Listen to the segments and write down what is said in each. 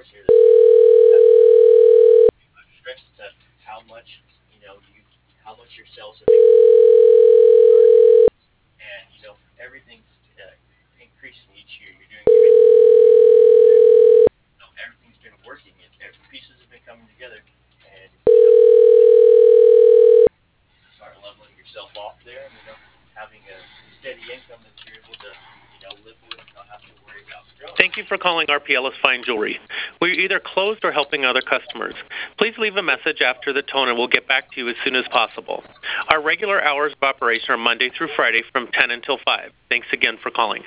Thank you for calling RP Ellis Fine Jewelry. We're either closed or helping other customers. Please leave a message after the tone and we'll get back to you as soon as possible. Our regular hours of operation are Monday through Friday from 10 until 5. Thanks again for calling.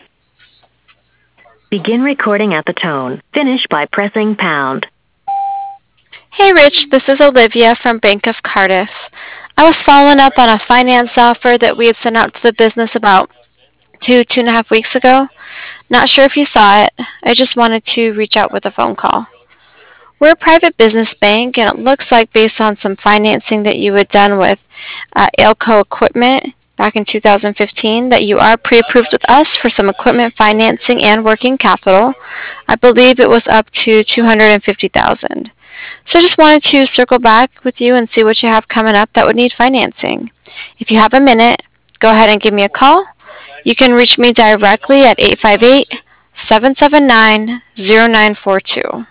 Begin recording at the tone. Finish by pressing pound. Hey Rich, this is Olivia from Bank of Cardiff. I was following up on a finance offer that we had sent out to the business about two and a half weeks ago. Not sure if you saw it. I just wanted to reach out with a phone call. We're a private business bank, and it looks like based on some financing that you had done with Ailco Equipment back in 2015 that you are pre-approved with us for some equipment financing and working capital. I believe it was up to $250,000. So I just wanted to circle back with you and see what you have coming up that would need financing. If you have a minute, go ahead and give me a call. You can reach me directly at 858-779-0942.